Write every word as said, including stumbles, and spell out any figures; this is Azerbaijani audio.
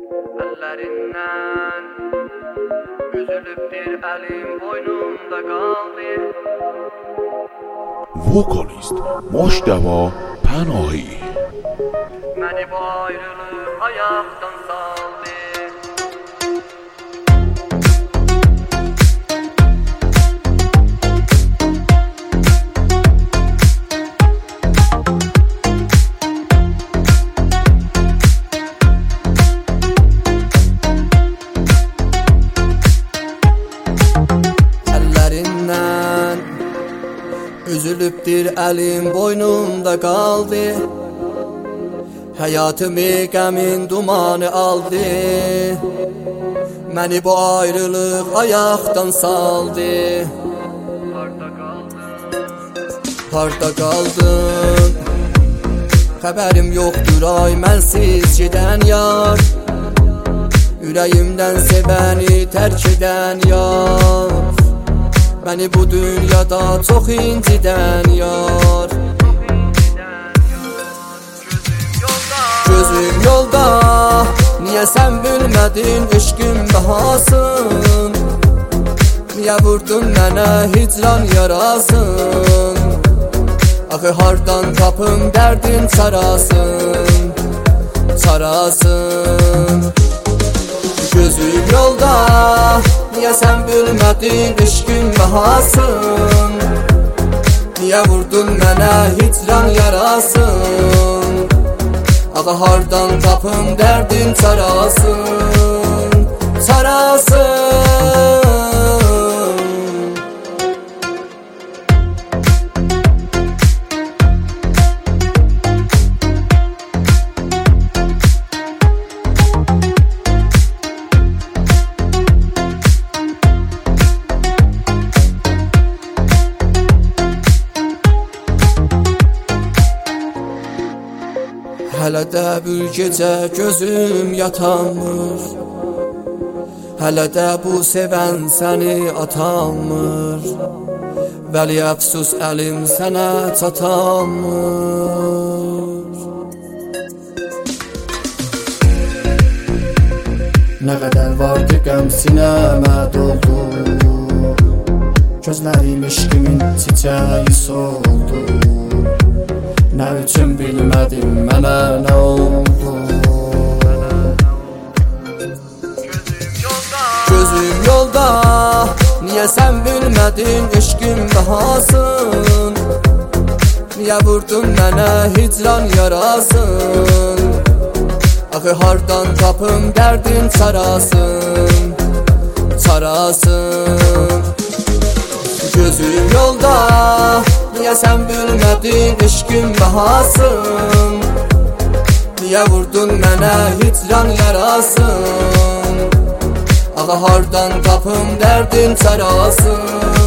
Ellerinden üzülüp bir elim boynumda kaldı. Vokalist Moşteva Panahi Beni bu ayrılık ayaktan saldı. Ellerinden üzülüp bir elim boynumda kaldı. Hayatımı qəmin dumanı aldı. Məni bu ayrılıq ayaqdan saldı. Harda qaldın? Xəbərim yoxdur ay mənsiz gedən yar. Ürəyimdən sevəni tərk edən yar. Məni bu dünyada çox incidən yar. Gözüm yolda, niyə sən bilmədin eşqin bahasın? Niyə vurdun mənə hicran yarasın? Axı hardan tapım dərdin çarasın, çarasın. Gözüm yolda, niyə sən bilmədin eşqin bahasın? Niyə vurdun mənə hicran yarasın? Ağa hardan tapım dərdin çarasın, çarasın. Hələ də bir gecə gözüm yatanmır. Hələ də bu sevən səni atanmır. Vəli əfsus əlim sənə çatanmır. Nə qədər vardı qəm sinəmə doldu. Gözlərim eşqimin çiçəyi soldu. Nə üçün bilmədim mənə nə oldu? Gözüm yolda, niyə sən bilmədin eşqin bahasın? Niyə vurdun mənə hicran yarasın? Axı hardan tapım dərdin çarasın, çarasın. Gözüm yolda, niyə sən bilmədin eşqin bahasın? Niyə vurdun mənə hicran yarasın? Ağa hardan tapım dərdin çarasın?